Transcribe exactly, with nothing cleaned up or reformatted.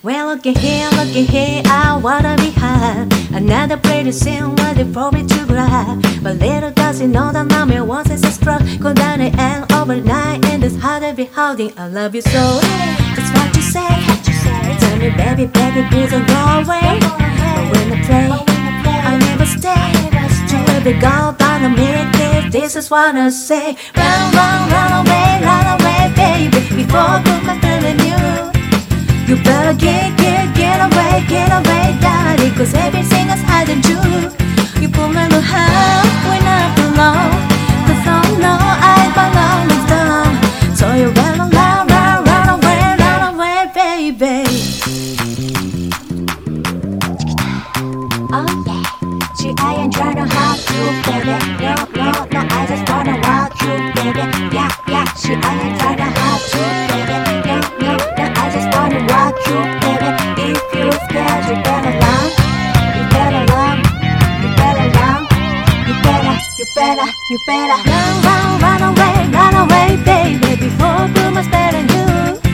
Well, looky here, looky here, I wanna be high. Another pretty scene ready for me to grab. But little does he know that mommy once is a struck. Go down the end overnight in this heart to be holding. I love you so. That's what you say. Tell me, baby, baby, please don't go away. But when I play, I never stay. To every go down a minute, this is what I say. Run, run, run away, run away, baby. Before I put my feeling you. You better get, get, get away, get away, daddy. Cause everything is hiding you. You put me to hell when I belong. Cause I know I belong with them. So you run, run, run, run away, run away, baby. Oh yeah. See, I ain't trying to hurt you, baby. No, no, no, I just wanna walk you, baby. Yeah, yeah. See, I ain't trying to hurt you, baby. No, no, no, I just wanna walk you, baby. If you're scared, you better run. You better run. You better run. You better, you better, you better run, run, run away, run away, baby. Before I put my spell on you.